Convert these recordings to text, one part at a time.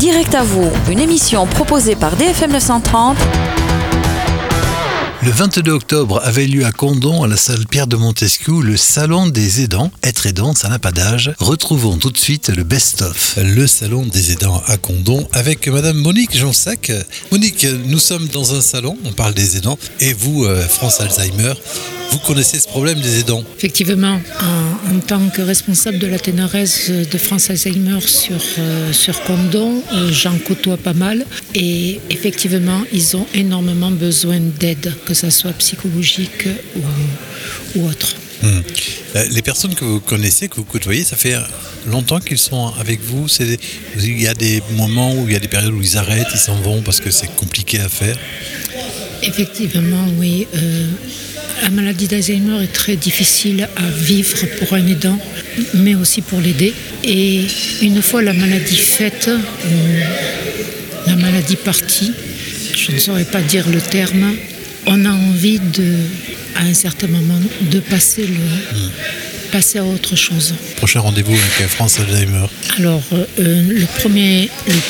Direct à vous, une émission proposée par DFM 930. Le 22 octobre avait lieu à Condom, à la salle Pierre de Montesquiou, le salon des aidants. Être aidant, ça n'a pas d'âge. Retrouvons tout de suite le best-of. Le salon des aidants à Condom avec Madame Monique Jonsac. Monique, nous sommes dans un salon, on parle des aidants. Et vous, France Alzheimer, vous connaissez ce problème des aidants? Effectivement, en tant que responsable de la Ténéresse de France Alzheimer sur Condom, j'en côtoie pas mal. Et effectivement, ils ont énormément besoin d'aide, que ce soit psychologique ou autre. Les personnes que vous connaissez, que vous côtoyez, ça fait longtemps qu'ils sont avec vous. Il y a des moments où il y a des périodes où ils arrêtent, ils s'en vont parce que c'est compliqué à faire. Effectivement, oui. La maladie d'Alzheimer est très difficile à vivre pour un aidant, mais aussi pour l'aider. Et une fois la maladie faite, la maladie partie, je ne saurais pas dire le terme, on a envie à un certain moment de passer à autre chose. Prochain rendez-vous avec France Alzheimer. Alors, le premier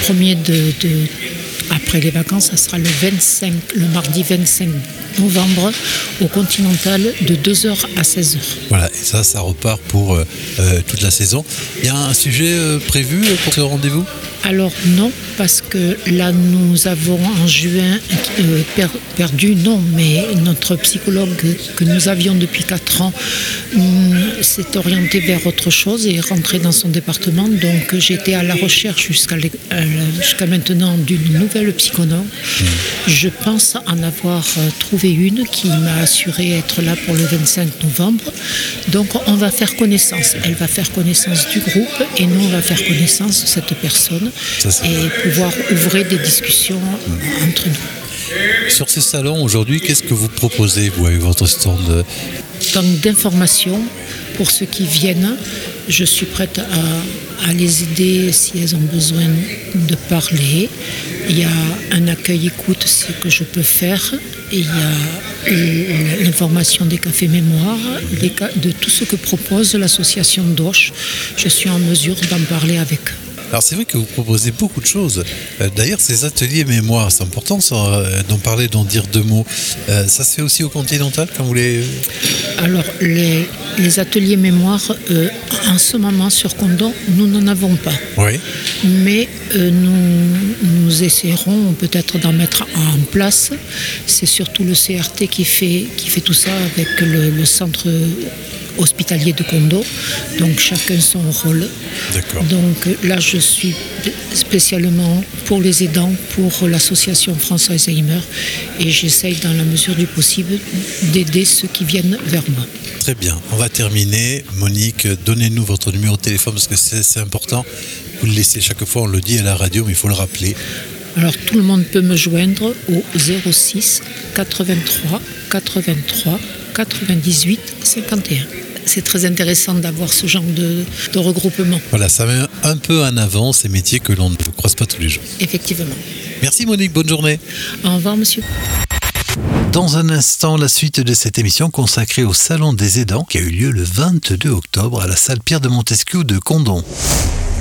après les vacances, ça sera le mardi 25 novembre au Continental de 2h à 16h. Voilà, et ça repart pour toute la saison. Il y a un sujet prévu pour ce rendez-vous ? Alors non, parce que là nous avons en juin perdu, mais notre psychologue que nous avions depuis 4 ans s'est orienté vers autre chose et est rentré dans son département. Donc j'étais à la recherche jusqu'à maintenant d'une nouvelle psychologue. Je pense en avoir trouvé une qui m'a assuré être là pour le 25 novembre. Donc on va faire connaissance. Elle va faire connaissance du groupe et nous on va faire connaissance de cette personne. Et pouvoir ouvrir des discussions entre nous. Sur ce salon aujourd'hui, qu'est-ce que vous proposez, vous, avec votre stand ? Donc d'informations pour ceux qui viennent. Je suis prête à les aider si elles ont besoin de parler. Il y a un accueil écoute, c'est que je peux faire. Et il y a l'information des cafés mémoire, de tout ce que propose l'association d'Auch. Je suis en mesure d'en parler avec eux. Alors c'est vrai que vous proposez beaucoup de choses. D'ailleurs, ces ateliers mémoire, c'est important d'en parler, d'en dire 2 mots. Ça se fait aussi au Continental quand vous les... Alors les ateliers mémoire, en ce moment sur Condom, nous n'en avons pas. Oui. Mais nous essaierons peut-être d'en mettre en place. C'est surtout le CRT qui fait tout ça avec le centre hospitalier de Condom, donc chacun son rôle. D'accord. Donc là, je suis spécialement pour les aidants, pour l'association France Alzheimer, et j'essaye dans la mesure du possible d'aider ceux qui viennent vers moi. Très bien. On va terminer. Monique, donnez-nous votre numéro de téléphone parce que c'est important. Vous le laissez chaque fois, on le dit à la radio, mais il faut le rappeler. Alors tout le monde peut me joindre au 06 83 83 98 51. C'est très intéressant d'avoir ce genre de regroupement. Voilà, ça met un peu en avant ces métiers que l'on ne croise pas tous les jours. Effectivement. Merci Monique, bonne journée. Au revoir monsieur. Dans un instant, la suite de cette émission consacrée au Salon des aidants qui a eu lieu le 22 octobre à la salle Pierre de Montesquiou de Condom.